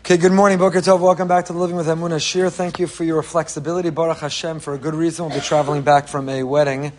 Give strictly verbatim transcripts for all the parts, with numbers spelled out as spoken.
Okay, good morning, Boker Tov. Welcome back to the Living with Emunah Shir. Thank you for your flexibility. Baruch Hashem, for a good reason. We'll be traveling back from a wedding.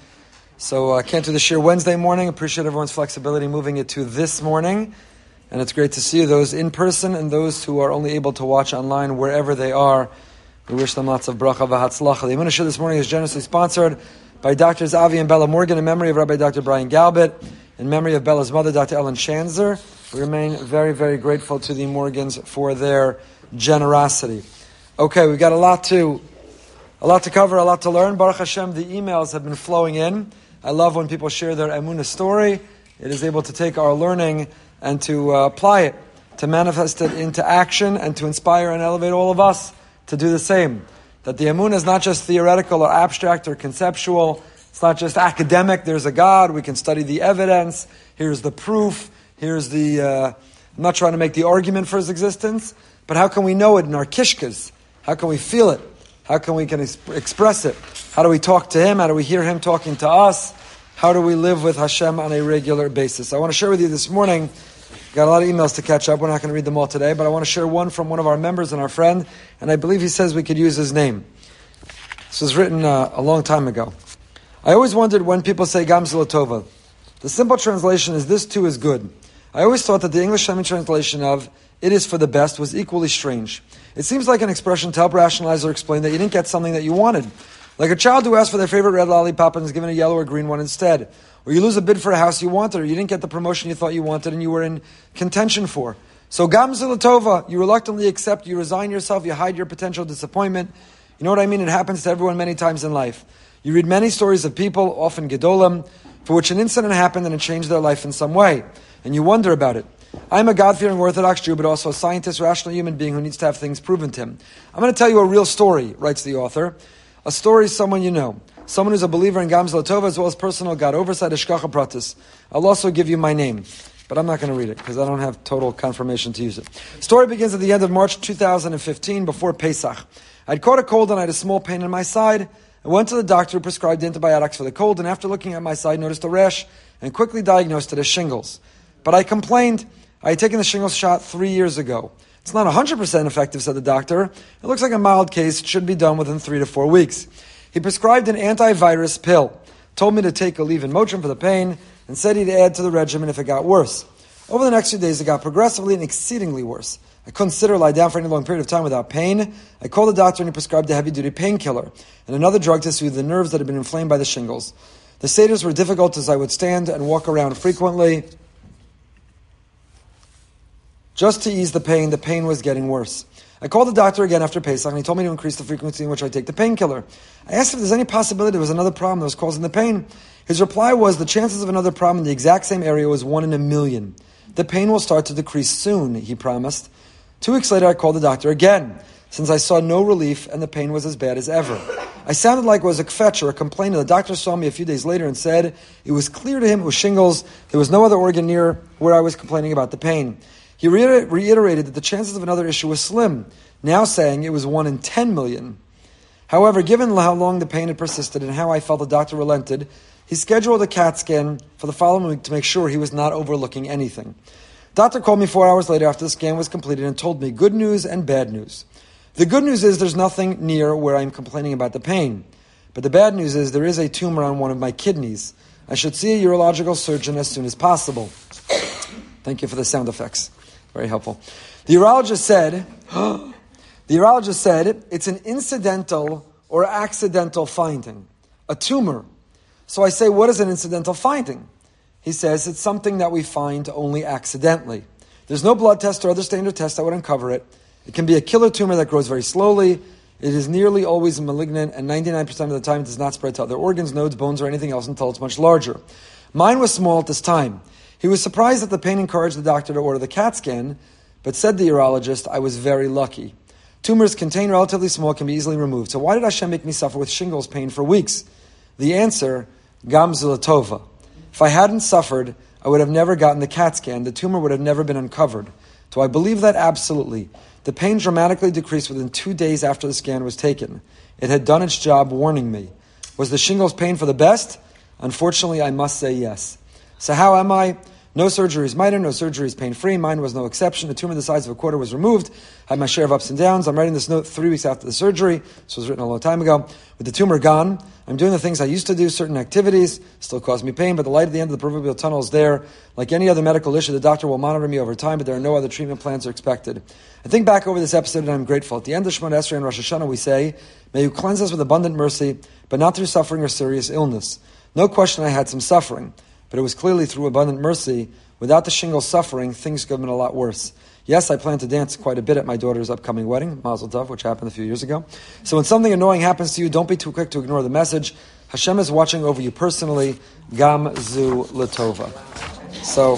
So I uh, can't do the Shir Wednesday morning. Appreciate everyone's flexibility moving it to this morning. And it's great to see you, those in person and those who are only able to watch online wherever they are. We wish them lots of bracha v'hatzlacha. The Emunah Shir this morning is generously sponsored by Doctors Avi and Bella Morgan in memory of Rabbi Doctor Brian Galbit, in memory of Bella's mother, Doctor Ellen Shanzer. We remain very, very grateful to the Morgans for their generosity. Okay, we've got a lot to, a lot to cover, a lot to learn. Baruch Hashem, the emails have been flowing in. I love when people share their Emunah story. It is able to take our learning and to uh, apply it, to manifest it into action, and to inspire and elevate all of us to do the same. That the Emunah is not just theoretical or abstract or conceptual. It's not just academic. There's a God. We can study the evidence. Here's the proof. Here's the, uh, I'm not trying to make the argument for his existence, but how can we know it in our kishkas? How can we feel it? How can we can ex- express it? How do we talk to him? How do we hear him talking to us? How do we live with Hashem on a regular basis? I want to share with you this morning, got a lot of emails to catch up. We're not going to read them all today, but I want to share one from one of our members and our friend, and I believe he says we could use his name. This was written uh, a long time ago. I always wondered when people say Gam Zeh L'Tova. The simple translation is this too is good. I always thought that the English Shemi translation of "it is for the best" was equally strange. It seems like an expression to help rationalize or explain that you didn't get something that you wanted. Like a child who asked for their favorite red lollipop and is given a yellow or green one instead. Or you lose a bid for a house you wanted, or you didn't get the promotion you thought you wanted and you were in contention for. So Gam Zeh L'Tova, you reluctantly accept, you resign yourself, you hide your potential disappointment. You know what I mean? It happens to everyone many times in life. You read many stories of people, often Gedolim, for which an incident happened and it changed their life in some way. And you wonder about it. I'm a God-fearing Orthodox Jew, but also a scientist, rational human being who needs to have things proven to him. I'm going to tell you a real story, writes the author. A story is someone you know. Someone who's a believer in Gam Zeh L'Tova as well as personal God oversight, Hashgacha Pratis. I'll also give you my name, but I'm not going to read it because I don't have total confirmation to use it. Story begins at the end of March two thousand fifteen, before Pesach. I'd caught a cold and I had a small pain in my side. I went to the doctor who prescribed antibiotics for the cold, and after looking at my side, noticed a rash and quickly diagnosed it as shingles. But I complained. I had taken the shingles shot three years ago. It's not one hundred percent effective, said the doctor. It looks like a mild case. It should be done within three to four weeks. He prescribed an antivirus pill, told me to take a leave in Motrin for the pain, and said he'd add to the regimen if it got worse. Over the next few days, it got progressively and exceedingly worse. I couldn't sit or lie down for any long period of time without pain. I called the doctor and he prescribed a heavy-duty painkiller and another drug to soothe the nerves that had been inflamed by the shingles. The seders were difficult as I would stand and walk around frequently. Just to ease the pain, the pain was getting worse. I called the doctor again after Pesach, and he told me to increase the frequency in which I take the painkiller. I asked if there's any possibility there was another problem that was causing the pain. His reply was the chances of another problem in the exact same area was one in a million. The pain will start to decrease soon, he promised. Two weeks later, I called the doctor again, since I saw no relief and the pain was as bad as ever. I sounded like I was a kvetch or a complainer. The doctor saw me a few days later and said it was clear to him it was shingles. There was no other organ near where I was complaining about the pain. He reiterated that the chances of another issue was slim, now saying it was one in ten million. However, given how long the pain had persisted and how I felt the doctor relented, he scheduled a CAT scan for the following week to make sure he was not overlooking anything. Doctor called me four hours later after the scan was completed and told me good news and bad news. The good news is there's nothing near where I'm complaining about the pain. But the bad news is there is a tumor on one of my kidneys. I should see a urological surgeon as soon as possible. Thank you for the sound effects. Very helpful. The urologist said, the urologist said, it's an incidental or accidental finding, a tumor. So I say, what is an incidental finding? He says, it's something that we find only accidentally. There's no blood test or other standard test that would uncover it. It can be a killer tumor that grows very slowly. It is nearly always malignant, and ninety-nine percent of the time it does not spread to other organs, nodes, bones, or anything else until it's much larger. Mine was small at this time. He was surprised that the pain encouraged the doctor to order the CAT scan, but said the urologist, I was very lucky. Tumors contain relatively small, can be easily removed. So why did Hashem make me suffer with shingles pain for weeks? The answer, Gam Zeh L'Tova. If I hadn't suffered, I would have never gotten the CAT scan. The tumor would have never been uncovered. Do I believe that? Absolutely. The pain dramatically decreased within two days after the scan was taken. It had done its job warning me. Was the shingles pain for the best? Unfortunately, I must say yes. So how am I? No surgery is minor, no surgery is pain-free. Mine was no exception. A tumor the size of a quarter was removed. I had my share of ups and downs. I'm writing this note three weeks after the surgery. This was written a long time ago. With the tumor gone, I'm doing the things I used to do. Certain activities still cause me pain, but the light at the end of the proverbial tunnel is there. Like any other medical issue, the doctor will monitor me over time, but there are no other treatment plans are expected. I think back over this episode and I'm grateful. At the end of Shemona Esrei and Rosh Hashanah, we say, may you cleanse us with abundant mercy, but not through suffering or serious illness. No question I had some suffering, but it was clearly through abundant mercy. Without the shingles suffering, things could have been a lot worse. Yes, I plan to dance quite a bit at my daughter's upcoming wedding, Mazel Tov, which happened a few years ago. So when something annoying happens to you, don't be too quick to ignore the message. Hashem is watching over you personally. Gam zu latova. So,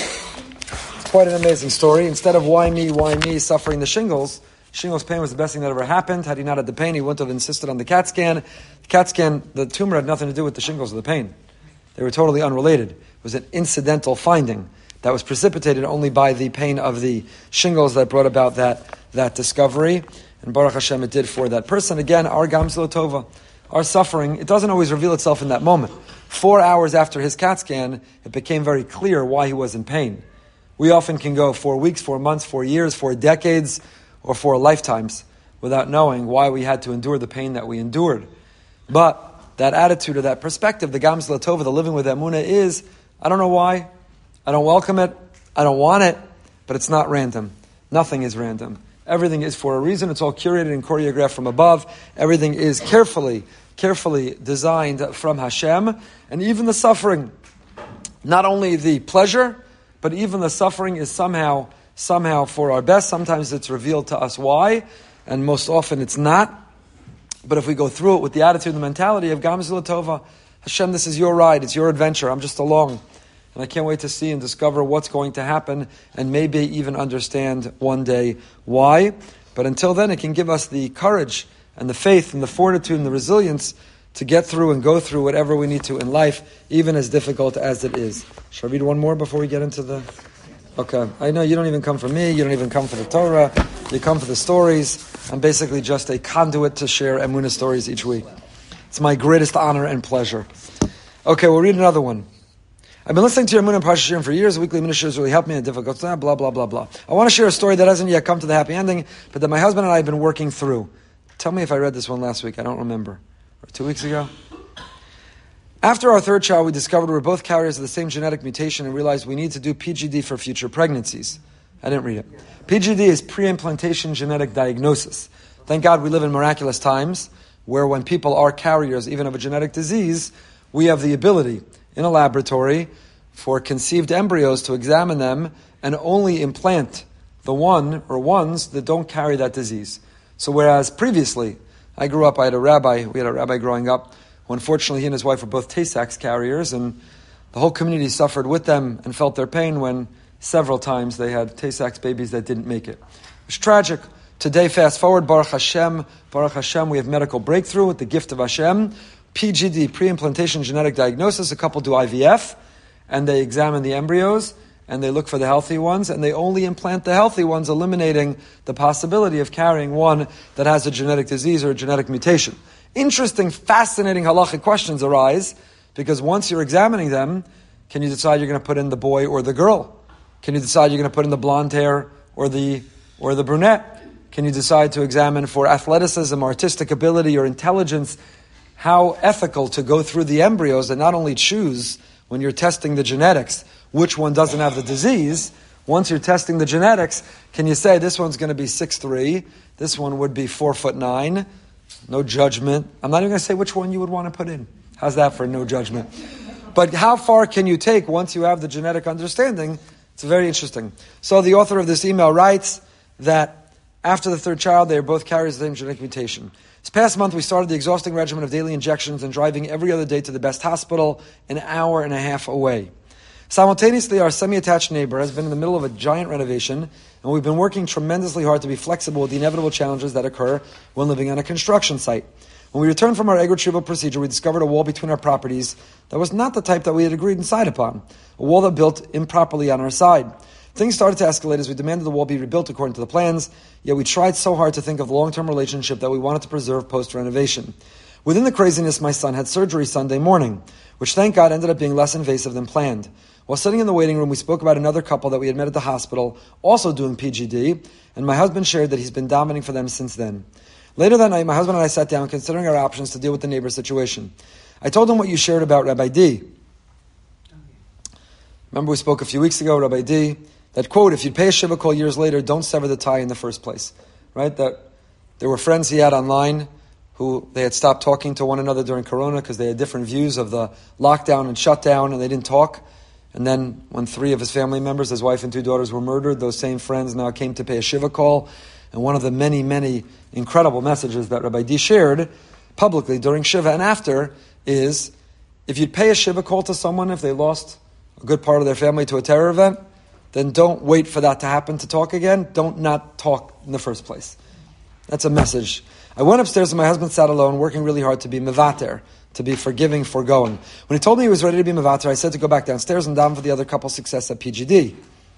it's quite an amazing story. Instead of why me, why me, suffering the shingles, shingles pain was the best thing that ever happened. Had he not had the pain, he wouldn't have insisted on the CAT scan. The CAT scan, the tumor had nothing to do with the shingles or the pain. They were totally unrelated. It was an incidental finding that was precipitated only by the pain of the shingles that brought about that, that discovery. And Baruch Hashem, it did for that person. Again, our Gam zu latova, our suffering, it doesn't always reveal itself in that moment. Four hours after his CAT scan, it became very clear why he was in pain. We often can go four weeks, four months, four years, four decades, or four lifetimes without knowing why we had to endure the pain that we endured. But that attitude or that perspective, the Gam zu latova, the living with Emunah is, I don't know why, I don't welcome it, I don't want it, but it's not random. Nothing is random. Everything is for a reason. It's all curated and choreographed from above. Everything is carefully, carefully designed from Hashem. And even the suffering, not only the pleasure, but even the suffering is somehow, somehow for our best. Sometimes it's revealed to us why, and most often it's not. But if we go through it with the attitude and the mentality of Gam zu latova, Hashem, this is your ride, it's your adventure, I'm just along. And I can't wait to see and discover what's going to happen and maybe even understand one day why. But until then, it can give us the courage and the faith and the fortitude and the resilience to get through and go through whatever we need to in life, even as difficult as it is. Shall I read one more before we get into the... Okay, I know you don't even come for me, you don't even come for the Torah, you come for the stories. I'm basically just a conduit to share Emunah stories each week. It's my greatest honor and pleasure. Okay, we'll read another one. I've been listening to your Emunah and Parsha Shirim for years. The weekly Emunah Shirim has really helped me in difficult times, blah, blah, blah, blah. I want to share a story that hasn't yet come to the happy ending, but that my husband and I have been working through. Tell me if I read this one last week. I don't remember. Or two weeks ago? After our third child, we discovered we were both carriers of the same genetic mutation and realized we need to do P G D for future pregnancies. I didn't read it. P G D is pre-implantation genetic diagnosis. Thank God we live in miraculous times where when people are carriers, even of a genetic disease, we have the ability in a laboratory for conceived embryos to examine them and only implant the one or ones that don't carry that disease. So whereas previously, I grew up, I had a rabbi, we had a rabbi growing up, who unfortunately he and his wife were both Tay-Sachs carriers, and the whole community suffered with them and felt their pain when several times they had Tay-Sachs babies that didn't make it. It was tragic. Today, fast forward, Baruch Hashem, Baruch Hashem, we have medical breakthrough with the gift of Hashem. P G D, pre-implantation genetic diagnosis, a couple do I V F, and they examine the embryos, and they look for the healthy ones, and they only implant the healthy ones, eliminating the possibility of carrying one that has a genetic disease or a genetic mutation. Interesting, fascinating halachic questions arise, because once you're examining them, can you decide you're going to put in the boy or the girl? Can you decide you're going to put in the blonde hair or the or the brunette? Can you decide to examine for athleticism, artistic ability, or intelligence? How ethical to go through the embryos and not only choose, when you're testing the genetics, which one doesn't have the disease. Once you're testing the genetics, can you say this one's going to be six three, this one would be four foot nine? No judgment. I'm not even going to say which one you would want to put in. How's that for no judgment? But how far can you take once you have the genetic understanding? It's very interesting. So the author of this email writes that after the third child, they are both carriers of the same genetic mutation. This past month, we started the exhausting regimen of daily injections and driving every other day to the best hospital, an hour and a half away. Simultaneously, our semi-attached neighbor has been in the middle of a giant renovation, and we've been working tremendously hard to be flexible with the inevitable challenges that occur when living on a construction site. When we returned from our egg retrieval procedure, we discovered a wall between our properties that was not the type that we had agreed and signed upon, a wall that built improperly on our side. Things started to escalate as we demanded the wall be rebuilt according to the plans, yet we tried so hard to think of the long-term relationship that we wanted to preserve post-renovation. Within the craziness, my son had surgery Sunday morning, which thank God ended up being less invasive than planned. While sitting in the waiting room, we spoke about another couple that we had met at the hospital, also doing P G D, and my husband shared that he's been davening for them since then. Later that night, my husband and I sat down considering our options to deal with the neighbor's situation. I told him what you shared about Rabbi D. Remember we spoke a few weeks ago, Rabbi D, that quote, if you'd pay a shiva call years later, don't sever the tie in the first place. Right? That there were friends he had online who they had stopped talking to one another during Corona because they had different views of the lockdown and shutdown, and they didn't talk. And then when three of his family members, his wife and two daughters, were murdered, those same friends now came to pay a shiva call. And one of the many, many incredible messages that Rabbi D shared publicly during shiva and after is, if you'd pay a shiva call to someone if they lost a good part of their family to a terror event, then don't wait for that to happen to talk again. Don't not talk in the first place. That's a message. I went upstairs and my husband sat alone, working really hard to be mevater, to be forgiving, foregoing. When he told me he was ready to be mevater, I said to go back downstairs and down for the other couple's success at P G D.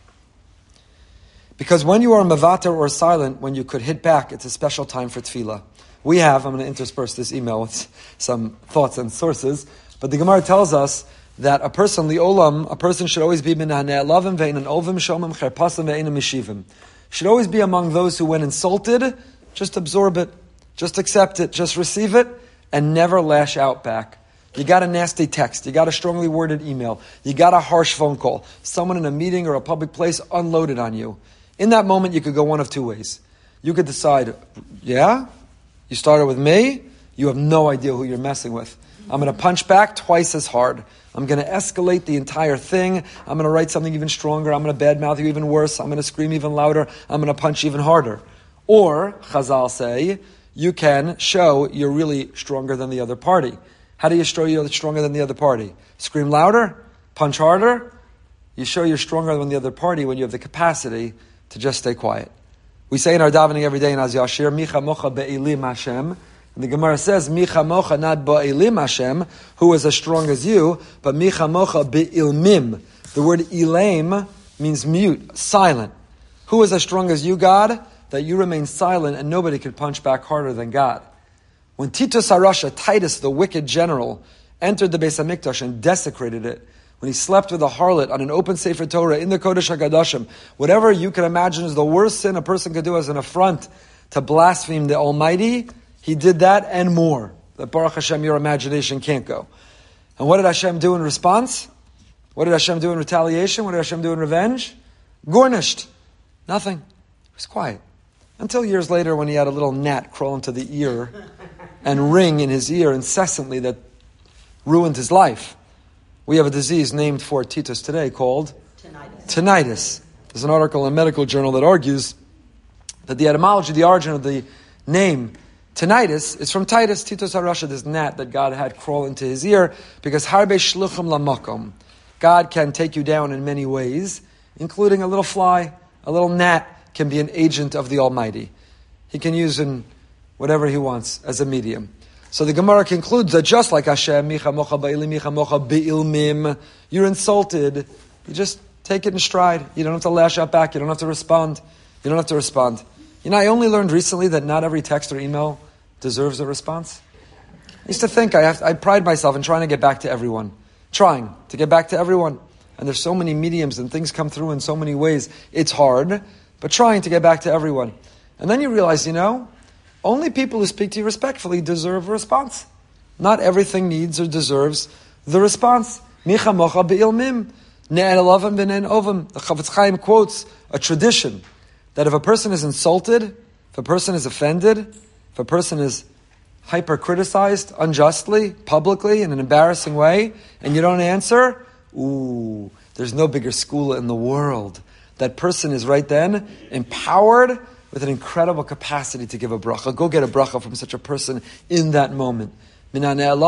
Because when you are mevater or silent, when you could hit back, it's a special time for tefillah. We have, I'm going to intersperse this email with some thoughts and sources, but the Gemara tells us that a person, li'olam, a person should always be minhaneh lavim ve'enan ovim shomim cherpasim ve'enan mishivim. Should always be among those who, when insulted, just absorb it, just accept it, just receive it, and never lash out back. You got a nasty text, you got a strongly worded email, you got a harsh phone call, someone in a meeting or a public place unloaded on you. In that moment, you could go one of two ways. You could decide, yeah, you started with me, you have no idea who you're messing with. I'm going to punch back twice as hard. I'm going to escalate the entire thing. I'm going to write something even stronger. I'm going to badmouth you even worse. I'm going to scream even louder. I'm going to punch even harder. Or, Chazal say, you can show you're really stronger than the other party. How do you show you're stronger than the other party? Scream louder? Punch harder? You show you're stronger than the other party when you have the capacity to just stay quiet. We say in our davening every day in Az Yashir, Micha mocha be'ilim Hashem. And the Gemara says, Micha mocha not be'ilim Hashem, who is as strong as you, but Micha mocha be'ilmim. The word ilaim means mute, silent. Who is as strong as you, God? That you remain silent and nobody could punch back harder than God. When Titus HaRasha, Titus, the wicked general, entered the Beis HaMikdash and desecrated it, when he slept with a harlot on an open Sefer Torah in the Kodesh HaKadoshim, whatever you can imagine is the worst sin a person could do as an affront to blaspheme the Almighty, he did that and more. That Baruch Hashem, your imagination can't go. And what did Hashem do in response? What did Hashem do in retaliation? What did Hashem do in revenge? Gornished. Nothing. It was quiet. Until years later when he had a little gnat crawl into the ear and ring in his ear incessantly that ruined his life. We have a disease named for Titus today called tinnitus. tinnitus. There's an article in a medical journal that argues that the etymology, the origin of the name tinnitus is from Titus, Titus HaRasha, this gnat that God had crawl into his ear, because harbe shluchim lamakom. God can take you down in many ways, including a little fly, a little gnat can be an agent of the Almighty. He can use in whatever he wants as a medium. So the Gemara concludes that just like Hashem, Micha mocha ba'ilim, Micha mocha be'ilmim, you're insulted, you just take it in stride. You don't have to lash out back. You don't have to respond. You don't have to respond. You know, I only learned recently that not every text or email deserves a response. I used to think I have, I pride myself in trying to get back to everyone. Trying to get back to everyone. And there's so many mediums and things come through in so many ways. It's hard, but trying to get back to everyone. And then you realize, you know, only people who speak to you respectfully deserve a response. Not everything needs or deserves the response. Micha mocha be'ilmim, ne'en elavim v'ne'en ovim. The Chavetz Chaim quotes a tradition that if a person is insulted, if a person is offended, if a person is hyper-criticized unjustly, publicly, in an embarrassing way, and you don't answer, ooh, there's no bigger school in the world. That person is right then empowered with an incredible capacity to give a bracha. Go get a bracha from such a person in that moment. You're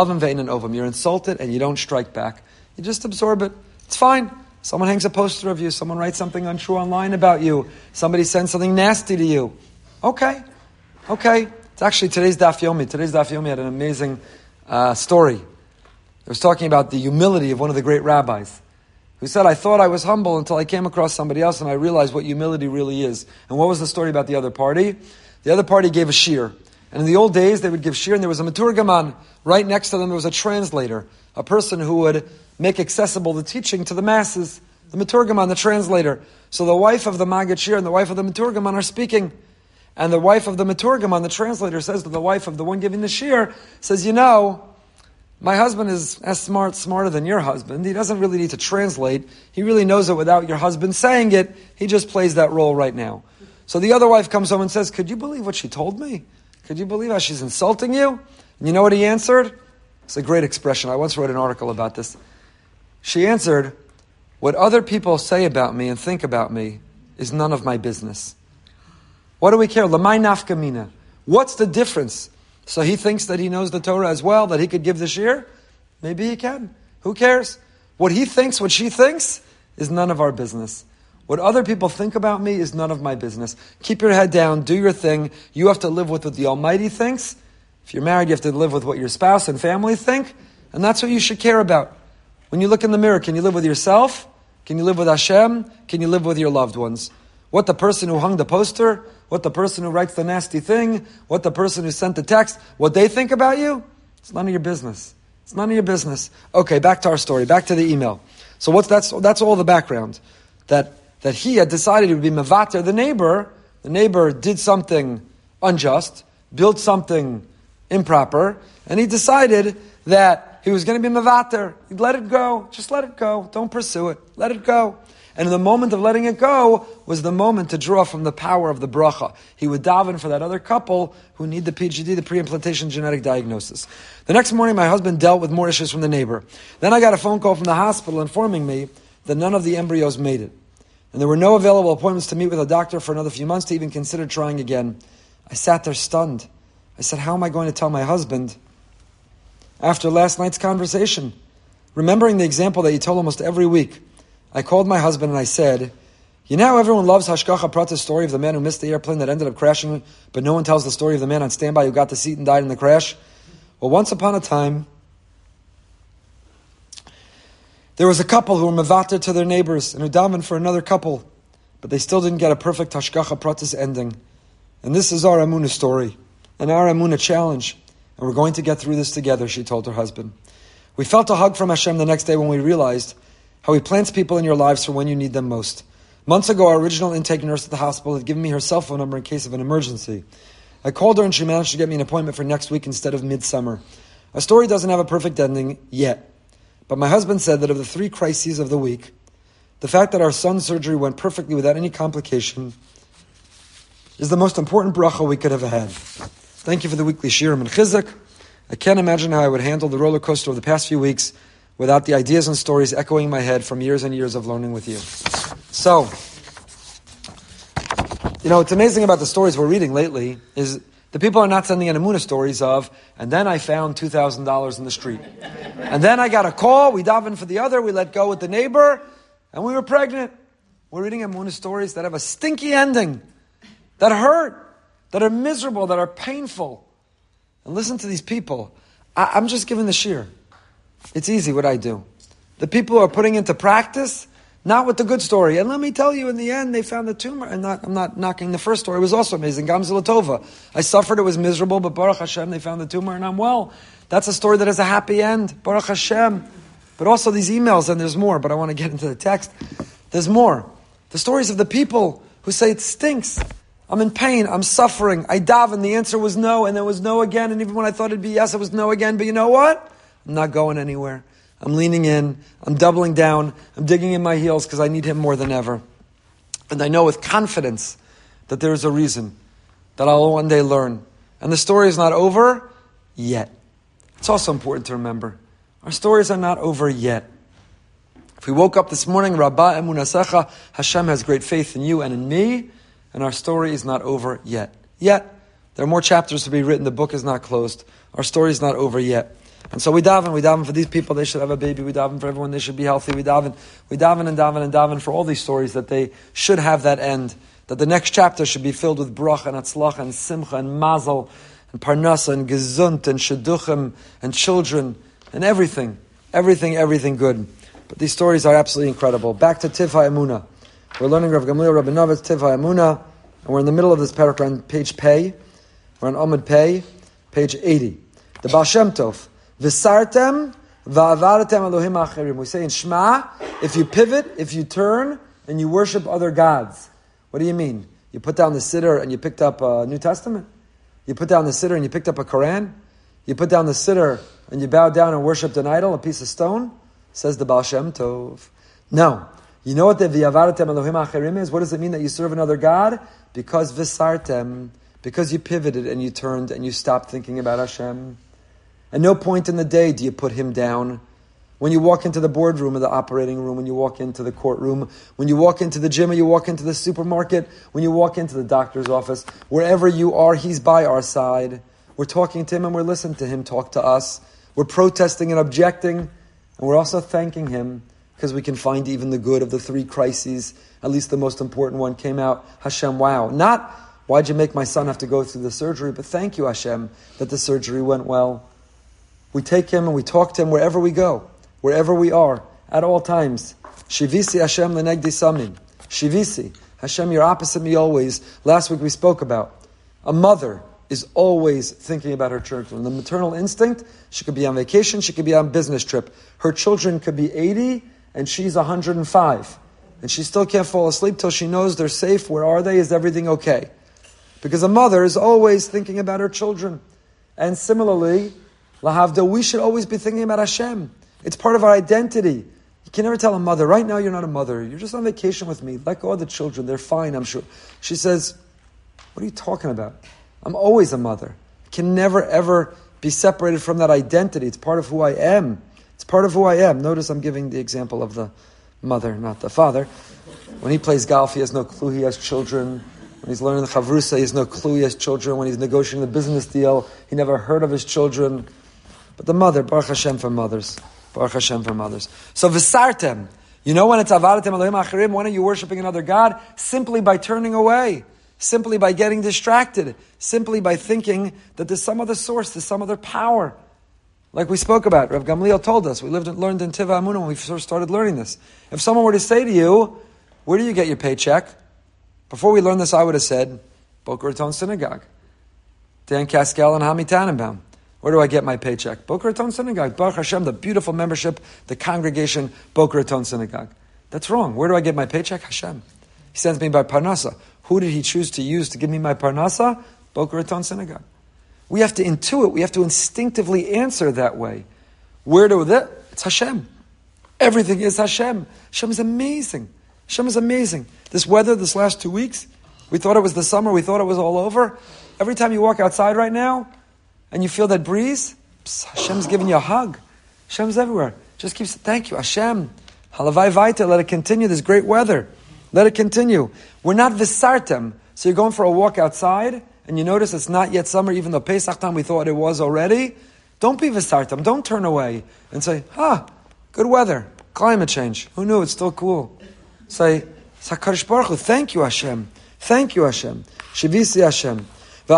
insulted and you don't strike back. You just absorb it. It's fine. Someone hangs a poster of you. Someone writes something untrue online about you. Somebody sends something nasty to you. Okay. Okay. It's actually today's Daf Yomi. Today's Daf Yomi had an amazing uh, story. It was talking about the humility of one of the great rabbis, who said, I thought I was humble until I came across somebody else and I realized what humility really is. And what was the story about the other party? The other party gave a shir. And in the old days, they would give shir, and there was a maturgaman. Right next to them, there was a translator, a person who would make accessible the teaching to the masses. The maturgaman, the translator. So the wife of the Maggid Shir and the wife of the maturgaman are speaking. And the wife of the maturgaman, the translator, says to the wife of the one giving the shir, says, you know, my husband is as smart, smarter than your husband. He doesn't really need to translate. He really knows it without your husband saying it. He just plays that role right now. So the other wife comes home and says, could you believe what she told me? Could you believe how she's insulting you? And you know what he answered? It's a great expression. I once wrote an article about this. She answered, what other people say about me and think about me is none of my business. What do we care? Lamai nafka mina. What's the difference? So he thinks that he knows the Torah as well, that he could give the shir? Maybe he can. Who cares? What he thinks, what she thinks, is none of our business. What other people think about me is none of my business. Keep your head down, do your thing. You have to live with what the Almighty thinks. If you're married, you have to live with what your spouse and family think. And that's what you should care about. When you look in the mirror, can you live with yourself? Can you live with Hashem? Can you live with your loved ones? What the person who hung the poster, what the person who writes the nasty thing, what the person who sent the text, what they think about you, it's none of your business. It's none of your business. Okay, back to our story, back to the email. So what's that's that's all the background. That that he had decided he would be mevater the neighbor. The neighbor did something unjust, built something improper, and he decided that he was going to be mevater. He'd let it go. Just let it go. Don't pursue it. Let it go. And in the moment of letting it go was the moment to draw from the power of the bracha. He would daven for that other couple who need the P G D, the pre-implantation genetic diagnosis. The next morning, my husband dealt with more issues from the neighbor. Then I got a phone call from the hospital informing me that none of the embryos made it. And there were no available appointments to meet with a doctor for another few months to even consider trying again. I sat there stunned. I said, how am I going to tell my husband after last night's conversation? Remembering the example that you tell almost every week, I called my husband and I said, you know how everyone loves Hashgacha Pratis story of the man who missed the airplane that ended up crashing, but no one tells the story of the man on standby who got the seat and died in the crash? Well, once upon a time, there was a couple who were mevater to their neighbors and who davened for another couple, but they still didn't get a perfect Hashgacha Pratis ending. And this is our Amunah story, and our Amunah challenge. And we're going to get through this together, she told her husband. We felt a hug from Hashem the next day when we realized how He plants people in your lives for when you need them most. Months ago, our original intake nurse at the hospital had given me her cell phone number in case of an emergency. I called her and she managed to get me an appointment for next week instead of midsummer. Our story doesn't have a perfect ending yet, but my husband said that of the three crises of the week, the fact that our son's surgery went perfectly without any complication is the most important bracha we could have had. Thank you for the weekly shirim and chizuk. I can't imagine how I would handle the roller coaster of the past few weeks without the ideas and stories echoing in my head from years and years of learning with you. So, you know, what's amazing about the stories we're reading lately is the people are not sending in Amunah stories of, and then I found two thousand dollars in the street. And then I got a call, we davened for the other, we let go with the neighbor, and we were pregnant. We're reading Amunah stories that have a stinky ending, that hurt, that are miserable, that are painful. And listen to these people. I, I'm just giving the shir. It's easy what I do. The people who are putting into practice, not with the good story. And let me tell you, in the end, they found the tumor. And not, I'm not knocking the first story. It was also amazing. Gamzela Tova. I suffered, it was miserable, but Baruch Hashem, they found the tumor and I'm well. That's a story that has a happy end. Baruch Hashem. But also these emails, and there's more, but I want to get into the text. There's more. The stories of the people who say it stinks. I'm in pain. I'm suffering. I daven. The answer was no, and there was no again. And even when I thought it'd be yes, it was no again. But you know what? I'm not going anywhere. I'm leaning in. I'm doubling down. I'm digging in my heels because I need Him more than ever. And I know with confidence that there is a reason that I'll one day learn. And the story is not over yet. It's also important to remember. Our stories are not over yet. If we woke up this morning, Rabbah Emunasecha, Hashem has great faith in you and in me, and our story is not over yet. Yet. There are more chapters to be written. The book is not closed. Our story is not over yet. And so we daven, we daven for these people, they should have a baby. We daven for everyone, they should be healthy. We daven, we daven and daven and daven for all these stories that they should have that end. That the next chapter should be filled with bracha and atzlacha and simcha and mazel and parnasa and gezunt and shidduchim and children and everything. Everything, everything good. But these stories are absolutely incredible. Back to Tiv HaEmunah. We're learning Rav Gamliel Rabinowitz, Tiv HaEmunah, and we're in the middle of this paragraph on page Pei. We're on Amud Pei, page eighty. The Baal Shem Tov. V'sartem v'avadatem Elohim acherim. We say in Shema, if you pivot, if you turn, and you worship other gods. What do you mean? You put down the siddur and you picked up a New Testament? You put down the siddur and you picked up a Quran? You put down the siddur and you bowed down and worshipped an idol, a piece of stone? Says the Baal Shem Tov. No. You know what the v'avadatem Elohim acherim is? What does it mean that you serve another God? Because v'sartem, because you pivoted and you turned and you stopped thinking about Hashem. At no point in the day do you put Him down. When you walk into the boardroom or the operating room, when you walk into the courtroom, when you walk into the gym or you walk into the supermarket, when you walk into the doctor's office, wherever you are, He's by our side. We're talking to Him and we're listening to Him talk to us. We're protesting and objecting, and we're also thanking Him because we can find even the good of the three crises. At least the most important one came out. Hashem, wow. Not, why'd you make my son have to go through the surgery? But thank you, Hashem, that the surgery went well. We take Him and we talk to Him wherever we go, wherever we are, at all times. Shivisi Hashem lenegdi samim. Shivisi. Hashem, you're opposite me always. Last week we spoke about a mother is always thinking about her children. The maternal instinct, she could be on vacation, she could be on a business trip. Her children could be eighty and she's one hundred five. And she still can't fall asleep till she knows they're safe. Where are they? Is everything okay? Because a mother is always thinking about her children. And similarly, lahavda, we should always be thinking about Hashem. It's part of our identity. You can never tell a mother, right now you're not a mother. You're just on vacation with me. Let go of the children. They're fine, I'm sure. She says, what are you talking about? I'm always a mother. I can never, ever be separated from that identity. It's part of who I am. It's part of who I am. Notice I'm giving the example of the mother, not the father. When he plays golf, he has no clue he has children. When he's learning the chavrusa, he has no clue he has children. When he's negotiating the business deal, he never heard of his children. But the mother, Baruch Hashem for mothers. Baruch Hashem for mothers. So v'sartem, you know when it's avadatem Elohim acherim, when are you worshiping another God? Simply by turning away. Simply by getting distracted. Simply by thinking that there's some other source, there's some other power. Like we spoke about, Rav Gamliel told us, we lived and learned in Tiva Amunah when we first started learning this. If someone were to say to you, where do you get your paycheck? Before we learned this, I would have said, Boca Raton Synagogue. Dan Kaskel and Hami Tannenbaum. Where do I get my paycheck? Boca Raton Synagogue. Baruch Hashem, the beautiful membership, the congregation, Boca Raton Synagogue. That's wrong. Where do I get my paycheck? Hashem. He sends me by Parnasa. Who did He choose to use to give me my Parnasa? Boca Raton Synagogue. We have to intuit, we have to instinctively answer that way. Where do that? It's Hashem. Everything is Hashem. Hashem is amazing. Hashem is amazing. This weather, this last two weeks, we thought it was the summer, we thought it was all over. Every time you walk outside right now, and you feel that breeze, pss, Hashem's giving you a hug. Hashem's everywhere. Just keep saying, thank you, Hashem. Halavai vaita, let it continue, this great weather. Let it continue. We're not visartem. So you're going for a walk outside, and you notice it's not yet summer, even though Pesach time we thought it was already. Don't be visartem. Don't turn away and say, ah, good weather, climate change. Who knew? It's still cool. Say, HaKadosh Baruch Hu, thank you, Hashem. Thank you, Hashem. Shivisi Hashem. The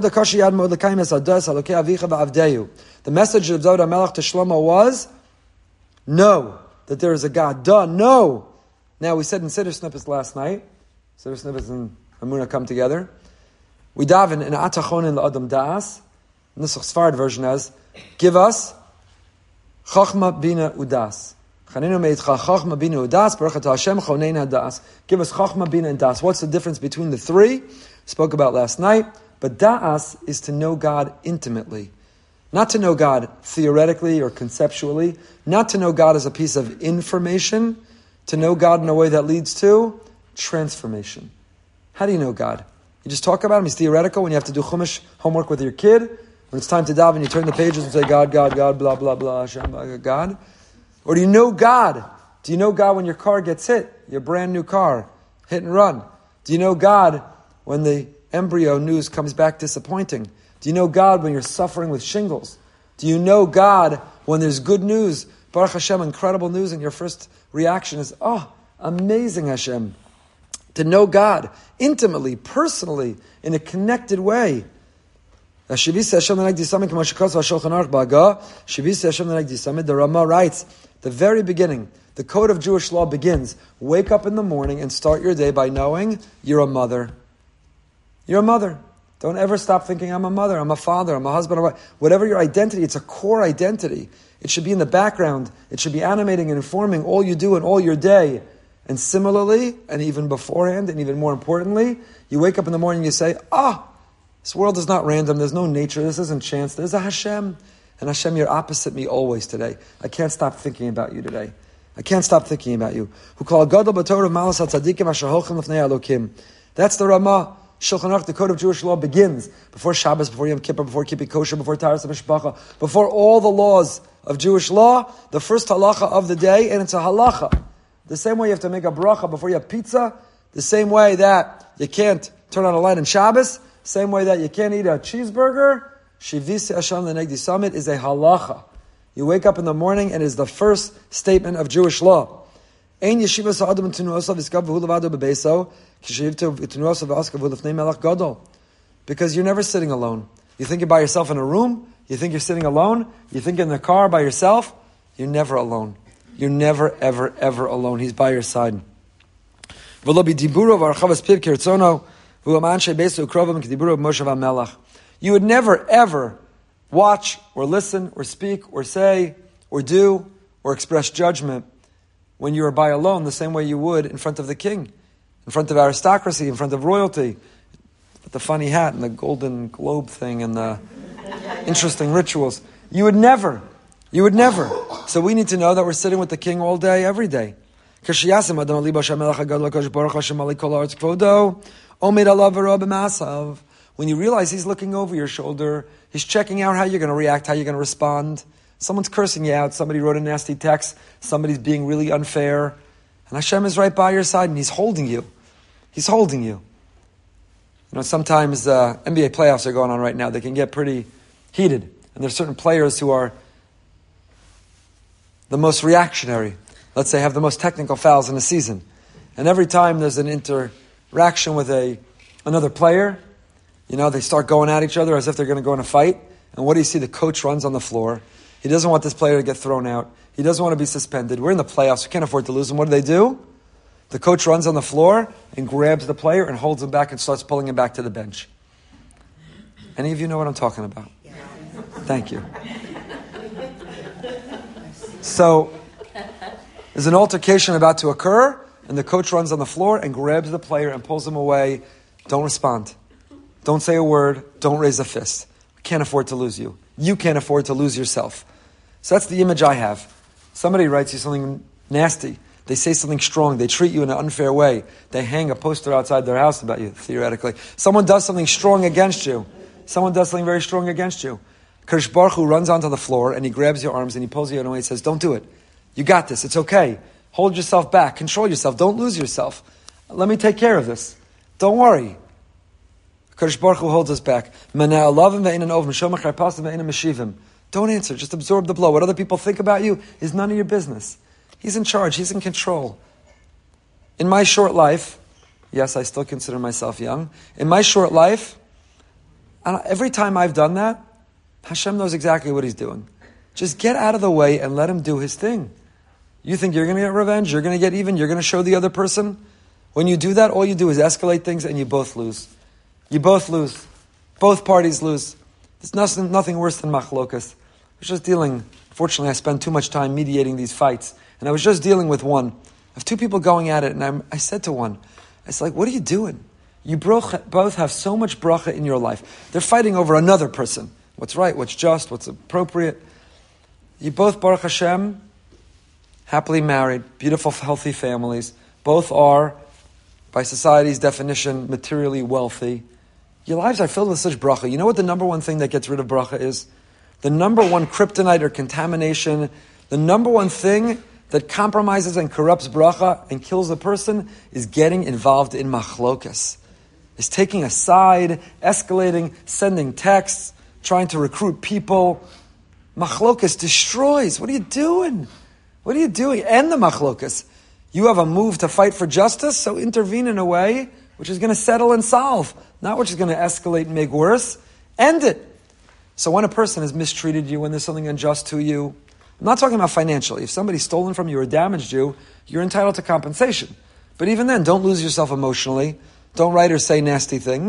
message of David HaMelech to Shlomo was, know that there is a God. Duh, no. Now, we said in Siddur Snippets last night, Siddur Snippets and Amunah come together. We daven in Atachonin L'Adam Da'as, and this Sfard version as, give us Chachma Bina Udas. Chaninu Meitcha Chachma Bina Udas, Baruch Atah Hashem Chonein HaDa'as. Give us Chachma Bina and Das. What's the difference between the three? Spoke about last night. But Da'as is to know God intimately. Not to know God theoretically or conceptually. Not to know God as a piece of information. To know God in a way that leads to transformation. How do you know God? You just talk about Him. He's theoretical when you have to do Chumash homework with your kid. When it's time to daven, you turn the pages and say, God, God, God, blah, blah, blah, Hashem, God. Or do you know God? Do you know God when your car gets hit? Your brand new car. Hit and run. Do you know God when the embryo news comes back disappointing? Do you know God when you're suffering with shingles? Do you know God when there's good news? Baruch Hashem, incredible news, and your first reaction is, oh, amazing Hashem. To know God intimately, personally, in a connected way. The Rama writes, the very beginning, the code of Jewish law begins, wake up in the morning and start your day by knowing you're a mother. You're a mother. Don't ever stop thinking, I'm a mother, I'm a father, I'm a husband, I'm a wife. Whatever your identity, it's a core identity. It should be in the background. It should be animating and informing all you do and all your day. And similarly, and even beforehand, and even more importantly, you wake up in the morning and you say, ah, this world is not random, there's no nature, this isn't chance, there's a Hashem. And Hashem, you're opposite me always today. I can't stop thinking about you today. I can't stop thinking about you. That's the Ramah. Shulchan Aruch, the code of Jewish law, begins before Shabbos, before Yom Kippur, before Kippur Kosher, before Taras HaMishpacha, before all the laws of Jewish law, the first halacha of the day, and it's a halacha. The same way you have to make a bracha before you have pizza, the same way that you can't turn on a light on Shabbos, same way that you can't eat a cheeseburger, Shivisi Hashem L'Negdi Summit is a halacha. You wake up in the morning and it is the first statement of Jewish law. Ein yeshiva sa'adam t'nuosav iskav v'hu levado bebeso k'shivtu t'nuosav v'askav v'hu lefnei melech gadol. Because you're never sitting alone. You think you're by yourself in a room, you think you're sitting alone, you think in the car by yourself, you're never alone. You're never, ever, ever alone. He's by your side. V'lo b'diburo v'archavas piv kirtzono v'hu amanshei beso ukrovam k'diburo v'moshe v'melech. You would never, ever watch or listen or speak or say or do or express judgment when you are by alone the same way you would in front of the king, in front of aristocracy, in front of royalty, with the funny hat and the golden globe thing and the interesting rituals. You would never, you would never. So we need to know that we're sitting with the king all day, every day. When you realize he's looking over your shoulder, he's checking out how you're going to react, how you're going to respond. Someone's cursing you out, somebody wrote a nasty text, somebody's being really unfair, and Hashem is right by your side and he's holding you. He's holding you. You know, sometimes uh, N B A playoffs are going on right now. They can get pretty heated. And there's certain players who are the most reactionary. Let's say have the most technical fouls in a season. And every time there's an interaction with a another player, you know, they start going at each other as if they're going to go in a fight. And what do you see? The coach runs on the floor. He doesn't want this player to get thrown out. He doesn't want to be suspended. We're in the playoffs. We can't afford to lose him. What do they do? The coach runs on the floor and grabs the player and holds him back and starts pulling him back to the bench. Any of you know what I'm talking about? Yeah. Thank you. So, there's an altercation about to occur, and the coach runs on the floor and grabs the player and pulls him away. Don't respond. Don't say a word. Don't raise a fist. We can't afford to lose you. You can't afford to lose yourself. So that's the image I have. Somebody writes you something nasty. They say something strong. They treat you in an unfair way. They hang a poster outside their house about you, theoretically. Someone does something strong against you. Someone does something very strong against you. Kadosh Baruch Hu runs onto the floor and he grabs your arms and he pulls you away and says, don't do it. You got this. It's okay. Hold yourself back. Control yourself. Don't lose yourself. Let me take care of this. Don't worry. Kadosh Baruch Hu holds us back. Don't answer. Just absorb the blow. What other people think about you is none of your business. He's in charge. He's in control. In my short life, yes, I still consider myself young. In my short life, every time I've done that, Hashem knows exactly what he's doing. Just get out of the way and let him do his thing. You think you're going to get revenge? You're going to get even? You're going to show the other person? When you do that, all you do is escalate things and you both lose. You both lose. Both parties lose. There's nothing, nothing worse than machlokas. I was just dealing, fortunately I spend too much time mediating these fights. And I was just dealing with one of two people going at it. And I, I said to one, I was like, what are you doing? You both have so much bracha in your life. They're fighting over another person. What's right, what's just, what's appropriate. You both, Baruch Hashem, happily married, beautiful, healthy families. Both are, by society's definition, materially wealthy. Your lives are filled with such bracha. You know what the number one thing that gets rid of bracha is? The number one kryptonite or contamination, the number one thing that compromises and corrupts bracha and kills the person is getting involved in machlokas. Is taking a side, escalating, sending texts, trying to recruit people. Machlokas destroys. What are you doing? What are you doing? End the machlokas. You have a move to fight for justice, so intervene in a way which is going to settle and solve, not which is going to escalate and make worse. End it. So when a person has mistreated you, when there's something unjust to you, I'm not talking about financially. If somebody's stolen from you or damaged you, you're entitled to compensation. But even then, don't lose yourself emotionally. Don't write or say nasty things.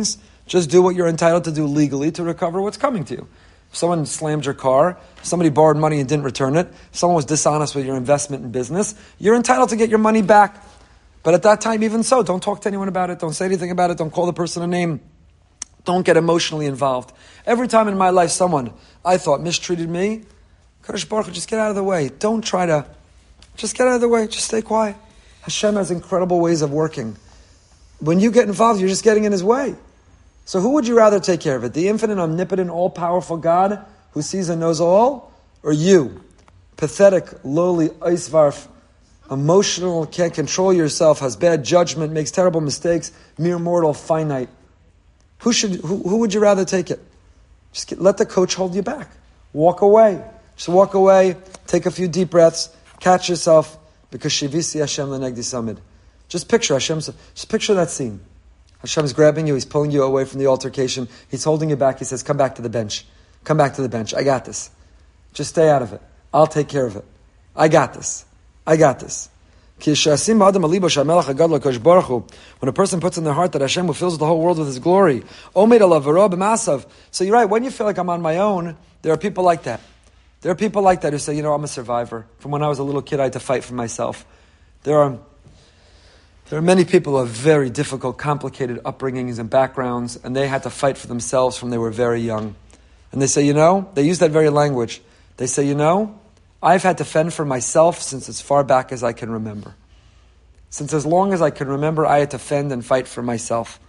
Just do what you're entitled to do legally to recover what's coming to you. If someone slammed your car, somebody borrowed money and didn't return it, someone was dishonest with your investment in business, you're entitled to get your money back. But at that time, even so, don't talk to anyone about it, don't say anything about it, don't call the person a name, don't get emotionally involved. Every time in my life someone I thought mistreated me, Kadosh Baruch Hu, just get out of the way. Don't try to, just get out of the way, just stay quiet. Hashem has incredible ways of working. When you get involved, you're just getting in His way. So who would you rather take care of it? The infinite, omnipotent, all-powerful God who sees and knows all? Or you? Pathetic, lowly, eisvarf, emotional, can't control yourself, has bad judgment, makes terrible mistakes, mere mortal, finite. Who should? Who, who would you rather take it? Just get, let the coach hold you back. Walk away. Just walk away, take a few deep breaths, catch yourself, because Shivisi Hashem lenegdi samid. Just picture Hashem, just picture that scene. Hashem is grabbing you, He's pulling you away from the altercation, He's holding you back, He says, come back to the bench. Come back to the bench. I got this. Just stay out of it. I'll take care of it. I got this. I got this. When a person puts in their heart that Hashem who fills the whole world with His glory. So you're right, when you feel like I'm on my own, there are people like that. There are people like that who say, you know, I'm a survivor. From when I was a little kid, I had to fight for myself. There are, there are many people who have very difficult, complicated upbringings and backgrounds, and they had to fight for themselves from they were very young. And they say, you know, they use that very language. They say, you know, I've had to fend for myself since as far back as I can remember. Since as long as I can remember, I had to fend and fight for myself.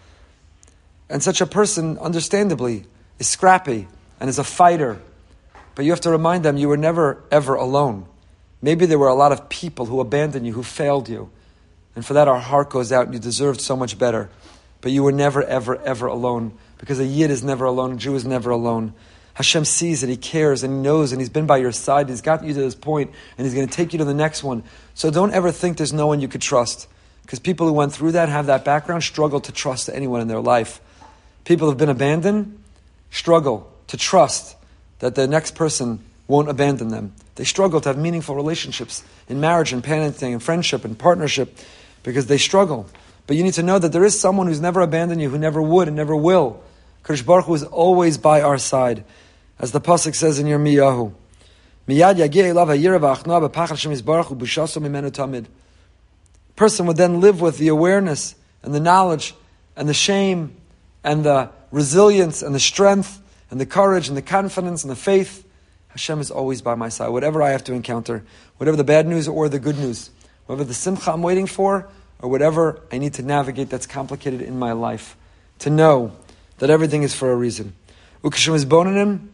And such a person, understandably, is scrappy and is a fighter. But you have to remind them you were never, ever alone. Maybe there were a lot of people who abandoned you, who failed you. And for that our heart goes out and you deserved so much better. But you were never, ever, ever alone. Because a Yid is never alone, a Jew is never alone. Hashem sees it, He cares, and He knows, and He's been by your side. He's gotten you to this point, and He's going to take you to the next one. So don't ever think there's no one you could trust. Because people who went through that, have that background, struggle to trust anyone in their life. People who have been abandoned struggle to trust that the next person won't abandon them. They struggle to have meaningful relationships in marriage and parenting and friendship and partnership because they struggle. But you need to know that there is someone who's never abandoned you, who never would and never will. Kadosh Baruch Hu is always by our side. As the Pasuk says in Yirmiyahu, Miyad yageh elav hayira v'achnoah b'pachad Hashem yisbarach hu b'shaso mimenu tamid. Person would then live with the awareness and the knowledge and the shame and the resilience and the strength and the courage and the confidence and the faith. Hashem is always by my side. Whatever I have to encounter, whatever the bad news or the good news, whatever the simcha I'm waiting for, or whatever I need to navigate that's complicated in my life, to know that everything is for a reason. Ukashim is bonanim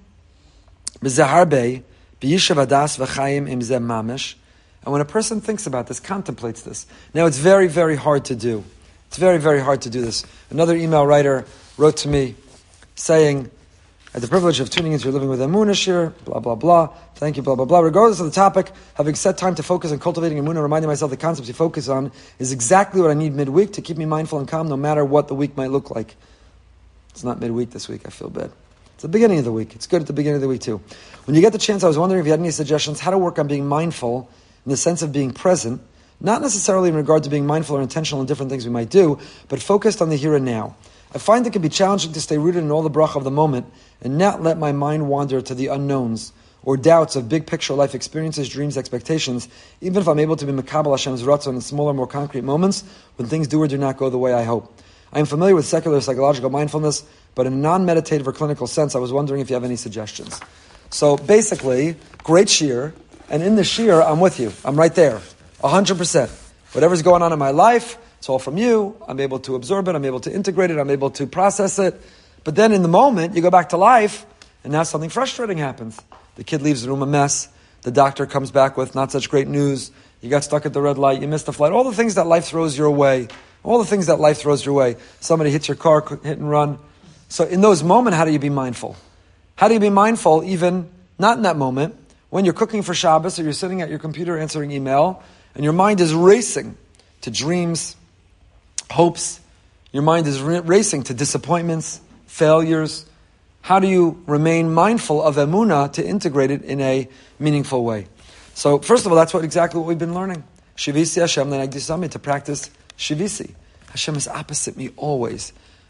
b'zaharbe b'yishav adas v'chayim im zeh mamish. And when a person thinks about this, contemplates this, now it's very, very hard to do. It's very, very hard to do this. Another email writer wrote to me saying, I had the privilege of tuning into your Living with Emunah shir, blah, blah, blah. Thank you, blah, blah, blah. Regardless of the topic, having set time to focus on cultivating Emunah, reminding myself the concepts you focus on is exactly what I need midweek to keep me mindful and calm no matter what the week might look like. It's not midweek this week, I feel bad. It's the beginning of the week. It's good at the beginning of the week too. When you get the chance, I was wondering if you had any suggestions how to work on being mindful in the sense of being present, not necessarily in regard to being mindful or intentional in different things we might do, but focused on the here and now. I find it can be challenging to stay rooted in all the bracha of the moment and not let my mind wander to the unknowns or doubts of big picture life experiences, dreams, expectations, even if I'm able to be mekabel Hashem's ratzon in smaller, more concrete moments when things do or do not go the way I hope. I am familiar with secular psychological mindfulness, but in a non-meditative or clinical sense, I was wondering if you have any suggestions. So basically, great shir, and in the shir, I'm with you. I'm right there, one hundred percent. Whatever's going on in my life, it's all from you. I'm able to absorb it. I'm able to integrate it. I'm able to process it. But then in the moment, you go back to life, and now something frustrating happens. The kid leaves the room a mess. The doctor comes back with not such great news. You got stuck at the red light. You missed the flight. All the things that life throws your way. All the things that life throws your way. Somebody hits your car, hit and run. So in those moments, how do you be mindful? How do you be mindful even, not in that moment, when you're cooking for Shabbos or you're sitting at your computer answering email, and your mind is racing to dreams, hopes. Your mind is r- racing to disappointments, failures. How do you remain mindful of emunah to integrate it in a meaningful way? So first of all, that's what exactly what we've been learning. Shivisi Hashem lenegdi samid, to practice shivisi. Hashem is opposite me always.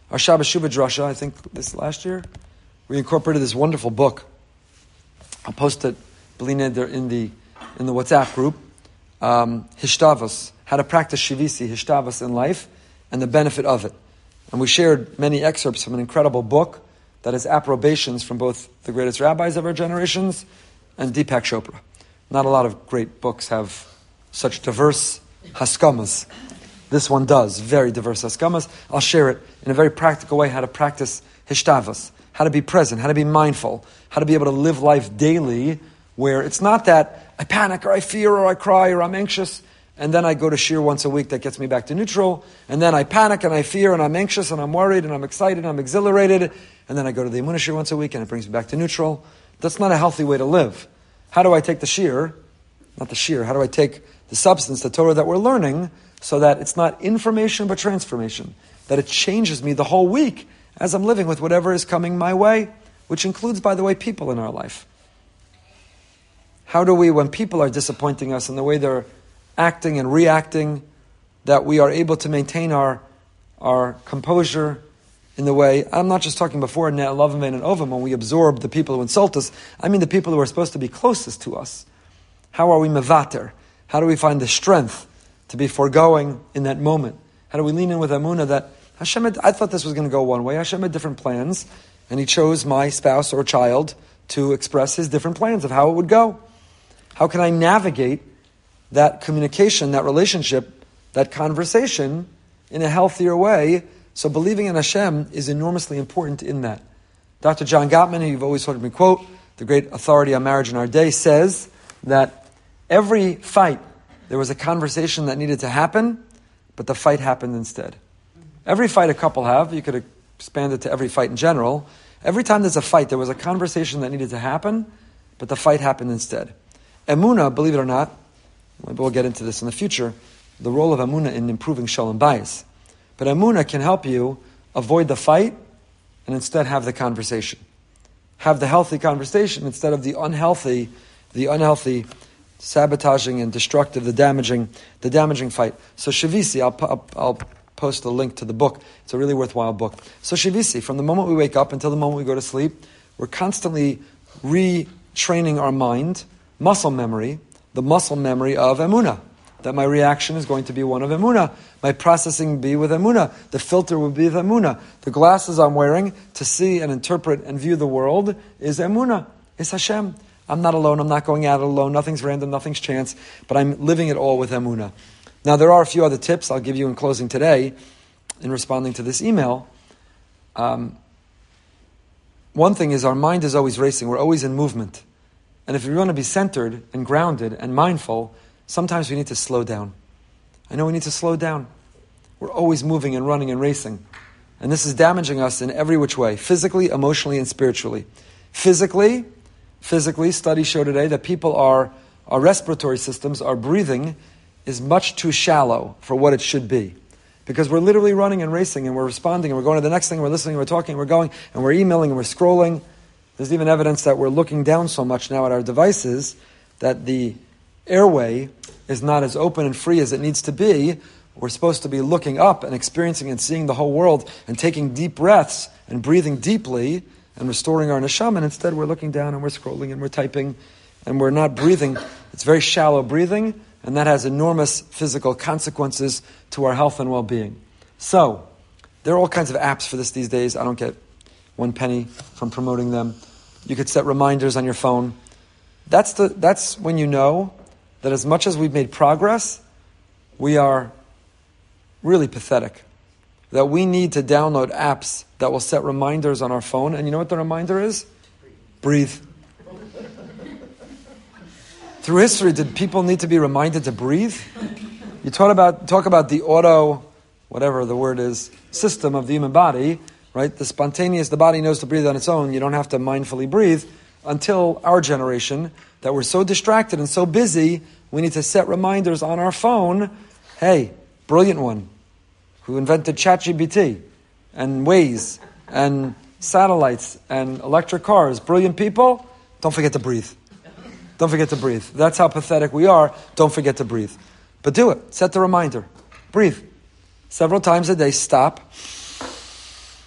our Shabbos Shuvah Drasha, I think this last year, we incorporated this wonderful book. I'll post it, Belina, there in the in the WhatsApp group. Um, Hishtavos, how to practice Shivisi, Hishtavos in life, and the benefit of it. And we shared many excerpts from an incredible book that has approbations from both the greatest rabbis of our generations and Deepak Chopra. Not a lot of great books have such diverse haskamas. This one does, very diverse haskamas. I'll share it in a very practical way, how to practice Hishtavos, how to be present, how to be mindful, how to be able to live life daily where it's not that I panic or I fear or I cry or I'm anxious and then I go to shir once a week that gets me back to neutral, and then I panic and I fear and I'm anxious and I'm worried and I'm excited and I'm exhilarated, and then I go to the Emunah shir once a week and it brings me back to neutral. That's not a healthy way to live. How do I take the shir, not the shir, how do I take the substance, the Torah that we're learning, so that it's not information but transformation, that it changes me the whole week as I'm living with whatever is coming my way, which includes, by the way, people in our life. How do we, when people are disappointing us in the way they're acting and reacting, that we are able to maintain our our composure in the way, I'm not just talking before Lovim and Ovim, when we absorb the people who insult us, I mean the people who are supposed to be closest to us. How are we mevater? How do we find the strength to be foregoing in that moment? How do we lean in with Emunah that Hashem had, I thought this was going to go one way, Hashem had different plans, and He chose my spouse or child to express His different plans of how it would go. How can I navigate that communication, that relationship, that conversation in a healthier way? So believing in Hashem is enormously important in that. Doctor John Gottman, who you've always heard me quote, the great authority on marriage in our day, says that every fight, there was a conversation that needed to happen, but the fight happened instead. Every fight a couple have, you could expand it to every fight in general. Every time there's a fight, there was a conversation that needed to happen, but the fight happened instead. Emunah, believe it or not, maybe we'll get into this in the future, the role of Emunah in improving Shalom Bayis. But Emunah can help you avoid the fight and instead have the conversation. Have the healthy conversation instead of the unhealthy, the unhealthy sabotaging and destructive, the damaging, the damaging fight. So Shivisi, I'll, I'll, I'll post a link to the book. It's a really worthwhile book. So Shivisi, from the moment we wake up until the moment we go to sleep, we're constantly retraining our mind, muscle memory, the muscle memory of Emunah. That my reaction is going to be one of Emunah. My processing be with Emunah. The filter will be with Emunah. The glasses I'm wearing to see and interpret and view the world is Emunah. It's Hashem. I'm not alone. I'm not going out alone. Nothing's random. Nothing's chance. But I'm living it all with Emunah. Now, there are a few other tips I'll give you in closing today in responding to this email. Um, one thing is our mind is always racing. We're always in movement. And if we want to be centered and grounded and mindful, sometimes we need to slow down. I know we need to slow down. We're always moving and running and racing. And this is damaging us in every which way, physically, emotionally, and spiritually. Physically, physically, studies show today that people are, our respiratory systems, our breathing is much too shallow for what it should be. Because we're literally running and racing and we're responding and we're going to the next thing, we're listening, we're talking, we're going, and we're emailing and we're scrolling. There's even evidence that we're looking down so much now at our devices that the airway is not as open and free as it needs to be. We're supposed to be looking up and experiencing and seeing the whole world and taking deep breaths and breathing deeply and restoring our neshama. And instead we're looking down and we're scrolling and we're typing and we're not breathing. It's very shallow breathing, and that has enormous physical consequences to our health and well-being. So, there are all kinds of apps for this these days. I don't get one penny from promoting them. You could set reminders on your phone. That's the that's when you know that as much as we've made progress, we are really pathetic. That we need to download apps that will set reminders on our phone. And you know what the reminder is? Breathe. Through history, did people need to be reminded to breathe? You talk about talk about the auto, whatever the word is, system of the human body, right? The spontaneous, the body knows to breathe on its own. You don't have to mindfully breathe. Until our generation, that we're so distracted and so busy, we need to set reminders on our phone. Hey, brilliant one, who invented ChatGPT and Waze and satellites and electric cars. Brilliant people, don't forget to breathe. Don't forget to breathe. That's how pathetic we are. Don't forget to breathe. But do it. Set the reminder. Breathe. Several times a day, stop.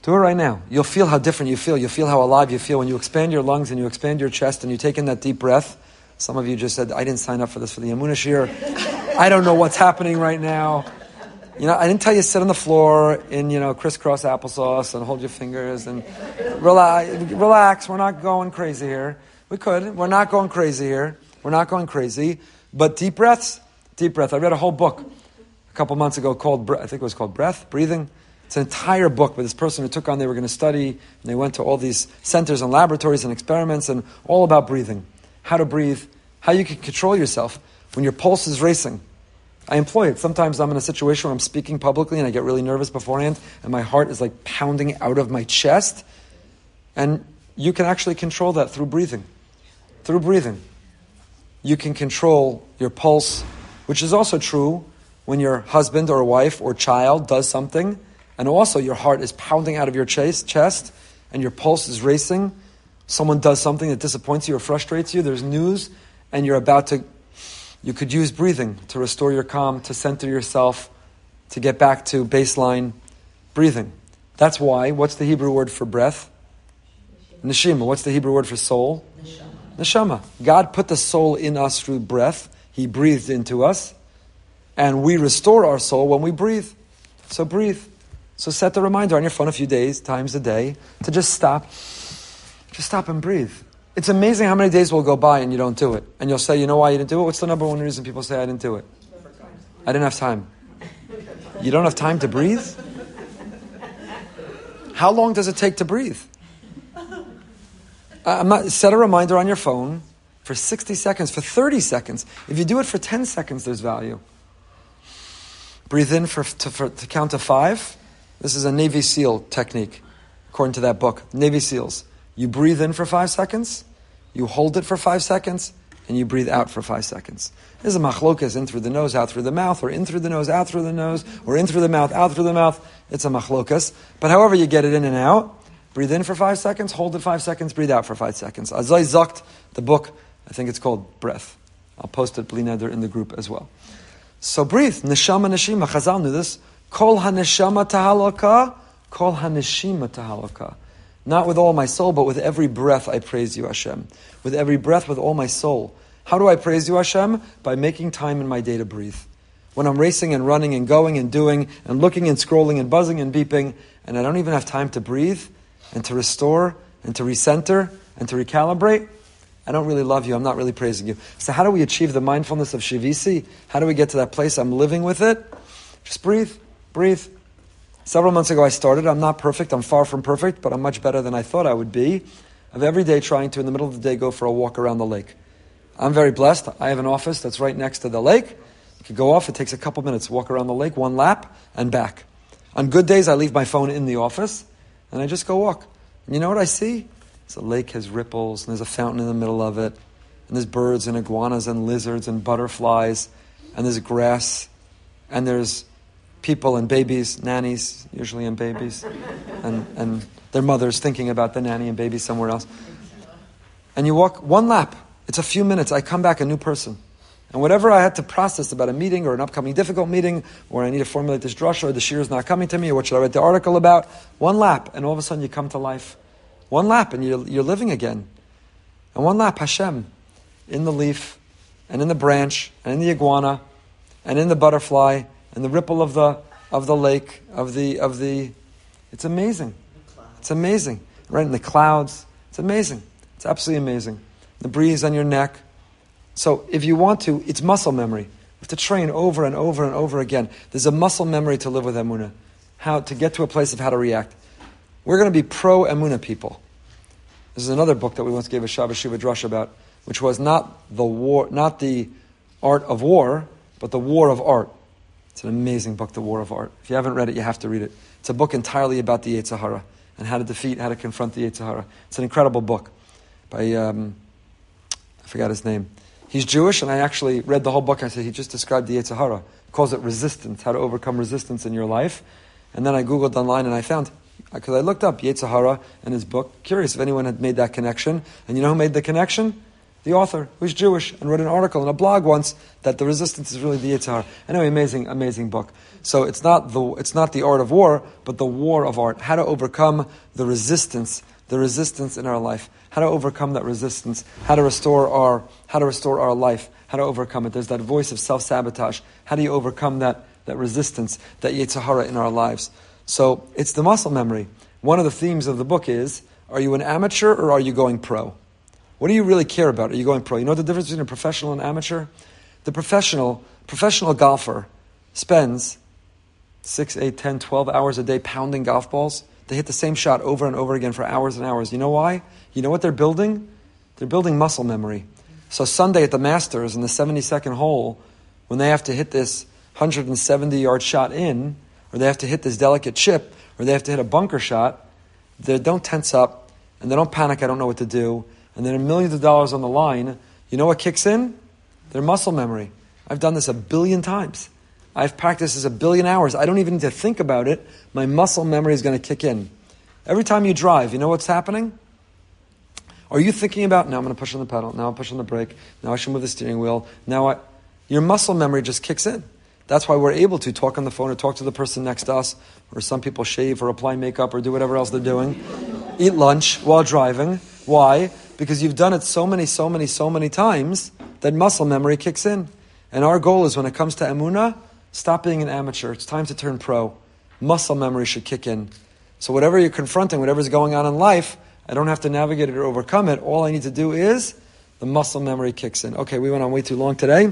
Do it right now. You'll feel how different you feel. You'll feel how alive you feel when you expand your lungs and you expand your chest and you take in that deep breath. Some of you just said, I didn't sign up for this for the Emunah Shir. I don't know what's happening right now. You know, I didn't tell you to sit on the floor in, you know, crisscross applesauce and hold your fingers and relax. Relax. We're not going crazy here. We could. We're not going crazy here. We're not going crazy. But deep breaths, deep breath. I read a whole book a couple months ago called, I think it was called Breath, Breathing. It's an entire book with this person who took on, they were going to study, and they went to all these centers and laboratories and experiments and all about breathing. How to breathe, how you can control yourself when your pulse is racing. I employ it. Sometimes I'm in a situation where I'm speaking publicly and I get really nervous beforehand and my heart is like pounding out of my chest. And you can actually control that through breathing. Through breathing. You can control your pulse, which is also true when your husband or wife or child does something and also your heart is pounding out of your chest, chest and your pulse is racing. Someone does something that disappoints you or frustrates you. There's news and you're about to... You could use breathing to restore your calm, to center yourself, to get back to baseline breathing. That's why, what's the Hebrew word for breath? Neshima. What's the Hebrew word for soul? Neshama. Neshama. God put the soul in us through breath. He breathed into us. And we restore our soul when we breathe. So breathe. So set the reminder on your phone a few days, times a day, to just stop. Just stop and breathe. It's amazing how many days will go by and you don't do it. And you'll say, you know why you didn't do it? What's the number one reason people say I didn't do it? I didn't have time. You don't have time to breathe? How long does it take to breathe? I'm not, set a reminder on your phone for sixty seconds, for thirty seconds. If you do it for ten seconds, there's value. Breathe in for, to, for, to count to five. This is a Navy SEAL technique, according to that book. Navy SEALs. You breathe in for five seconds, you hold it for five seconds, and you breathe out for five seconds. This is a machlokas, in through the nose, out through the mouth, or in through the nose, out through the nose, or in through the mouth, out through the mouth. It's a machlokas. But however you get it in and out, breathe in for five seconds, hold it five seconds, breathe out for five seconds. Azai Zakt, the book, I think it's called Breath. I'll post it, Bli Neder, in the group as well. So breathe. Neshama, neshima. Chazal knew this. Kol ha-neshama tahalaka, kol ha-neshima tahalaka. Not with all my soul, but with every breath I praise you, Hashem. With every breath, with all my soul. How do I praise you, Hashem? By making time in my day to breathe. When I'm racing and running and going and doing and looking and scrolling and buzzing and beeping, and I don't even have time to breathe and to restore and to recenter and to recalibrate, I don't really love you. I'm not really praising you. So how do we achieve the mindfulness of Shivisi? How do we get to that place I'm living with it? Just breathe, breathe. Several months ago I started. I'm not perfect. I'm far from perfect, but I'm much better than I thought I would be. Of every day trying to, in the middle of the day, go for a walk around the lake. I'm very blessed. I have an office that's right next to the lake. You could go off. It takes a couple minutes. Walk around the lake, one lap, and back. On good days, I leave my phone in the office, and I just go walk. And you know what I see? The lake has ripples, and there's a fountain in the middle of it, and there's birds and iguanas and lizards and butterflies, and there's grass, and there's people and babies, nannies, usually and babies, and, and their mothers thinking about the nanny and baby somewhere else. And you walk one lap. It's a few minutes. I come back a new person. And whatever I had to process about a meeting or an upcoming difficult meeting, or I need to formulate this drasha, or the shir is not coming to me, or what should I write the article about, one lap, and all of a sudden you come to life. One lap, and you're, you're living again. And one lap, Hashem, in the leaf, and in the branch, and in the iguana, and in the butterfly, and the ripple of the of the lake, of the of the it's amazing. It's amazing. Right in the clouds. It's amazing. It's absolutely amazing. The breeze on your neck. So if you want to, it's muscle memory. You have to train over and over and over again. There's a muscle memory to live with Emunah. How to get to a place of how to react. We're going to be pro-Emunah people. This is another book that we once gave a Shabbos Shiva Drush about, which was not the war, not the art of war, but the war of art. It's an amazing book, The War of Art. If you haven't read it, you have to read it. It's a book entirely about the Yetzer Hara and how to defeat, how to confront the Yetzer Hara. It's an incredible book by, um, I forgot his name. He's Jewish, and I actually read the whole book. I said, he just described the Yetzer Hara. He calls it resistance, how to overcome resistance in your life. And then I Googled online and I found, because I looked up Yetzer Hara and his book, curious if anyone had made that connection. And you know who made the connection? the author, who's Jewish, and wrote an article in a blog once that the resistance is really the Yetzer Hara. Anyway, amazing, amazing book. So it's not the it's not the art of war, but the war of art. How to overcome the resistance, the resistance in our life. How to overcome that resistance. How to restore our how to restore our life. How to overcome it. There's that voice of self-sabotage. How do you overcome that that resistance, that Yetzer Hara in our lives? So it's the muscle memory. One of the themes of the book is: are you an amateur or are you going pro? What do you really care about? Are you going pro? You know the difference between a professional and amateur? The professional, professional golfer spends six, eight, ten, twelve hours a day pounding golf balls. They hit the same shot over and over again for hours and hours. You know why? You know what they're building? They're building muscle memory. So Sunday at the Masters in the seventy-second hole, when they have to hit this one hundred seventy-yard shot in, or they have to hit this delicate chip, or they have to hit a bunker shot, they don't tense up, and they don't panic, I don't know what to do, and then millions of dollars on the line. You know what kicks in? Their muscle memory. I've done this a billion times. I've practiced this a billion hours. I don't even need to think about it. My muscle memory is going to kick in. Every time you drive, you know what's happening? Are you thinking about, now I'm going to push on the pedal, now I'll push on the brake, now I should move the steering wheel, now I... Your muscle memory just kicks in. That's why we're able to talk on the phone or talk to the person next to us, or some people shave or apply makeup or do whatever else they're doing, eat lunch while driving. Why? Because you've done it so many, so many, so many times that muscle memory kicks in. And our goal is when it comes to Emunah, stop being an amateur. It's time to turn pro. Muscle memory should kick in. So whatever you're confronting, whatever's going on in life, I don't have to navigate it or overcome it. All I need to do is the muscle memory kicks in. Okay, we went on way too long today.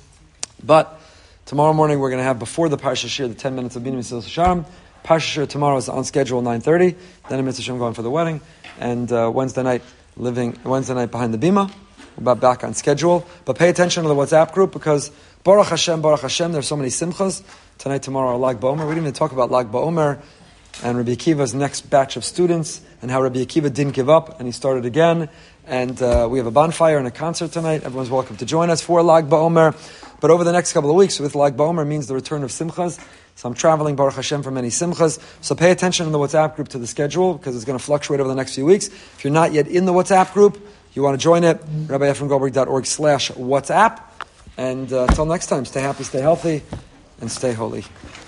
But tomorrow morning we're going to have, before the Parsha Shir, the ten minutes of Bina Mitzvah Shalom. Parsha Shir tomorrow is on schedule, nine thirty. Then in Mitzvah Shalom going for the wedding. And uh, Wednesday night, living Wednesday night behind the Bima. We're back on schedule. But pay attention to the WhatsApp group, because Baruch Hashem, Baruch Hashem, there's so many simchas. Tonight, tomorrow, are Lag BaOmer. We didn't even talk about Lag BaOmer and Rabbi Akiva's next batch of students, and how Rabbi Akiva didn't give up, and he started again. And uh, we have a bonfire and a concert tonight. Everyone's welcome to join us for Lag BaOmer. But over the next couple of weeks, with Lag BaOmer means the return of simchas. So I'm traveling, Baruch Hashem, for many simchas. So pay attention in the WhatsApp group to the schedule, because it's going to fluctuate over the next few weeks. If you're not yet in the WhatsApp group, you want to join it, rabbi efrem goldberg dot org slash WhatsApp. And uh, until next time, stay happy, stay healthy, and stay holy.